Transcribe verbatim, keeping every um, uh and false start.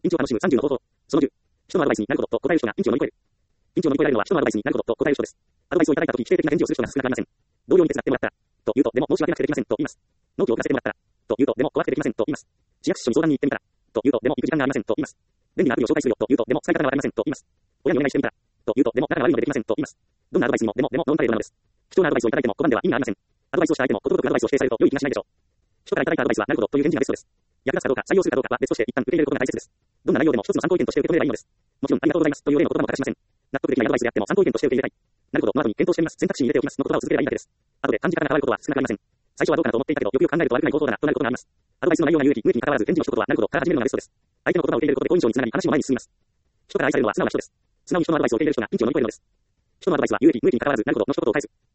ピンチを楽しむさんじゅうの方法。そのじゅう。人のアドバイスになることと答える人がピンチを乗り越える。ピンチを乗り越えられるのは人のアドバイスになることと答える人です。アドバイスをいただいたとき否定的な返事をする人が少なくありません。同僚に手伝ってもらったら、と言うと、でも申し訳なくてできませんと言います。納期を遅らせてもらったら、と言うと、でも怖くてできませんと言います。市役所に相談に行ってみたら、と言うと、でも行く時間がありませんと言います。便利なアプリを紹介するよと言うと、でも使い方がわかりませんと言います。親にお願いしてみたら、と言うと、でも仲が悪いのでできませんと言います。どんなアドバイスにも、でも、でも、ノンパレードなのです。貴重なアドバイスをいただいても拒んでは意味がありません。アドバイスをした相手もことごとくアドバイスを否定されると良い気がしないでしょう。人からいただいたアドバイスはなるほどという返事がベストです。役立つかどうか採用するかどうかは別として一旦受け入れることが大切です。どんな内容でも一つの参考意見として受け止めればいいのです。もちろんありがとうございますという例の言葉も欠かしません。納得できないアドバイスであっても参考意見として受け入れたい。なるほど、この後に検討してみます。選択肢に入れておきますの言葉を続ければいいだけです。後で感じ方が変わることは少なくありません。最初はどうかなと思っていたけど、よくよく考えると悪くない方法だなとなることがあります。アドバイスの内容が有益、無益に関わらず返事を一言はなるほどから始めるのがベストです。相手の言葉を受け入れることで好印象につながり話も前に進みます。人から愛されるのは素直な人です。素直に人のアドバイスを受け入れる人がピンチを乗り越えるのです。人のアドバイスは有益、無益に関わらずなるほどの一言を返す。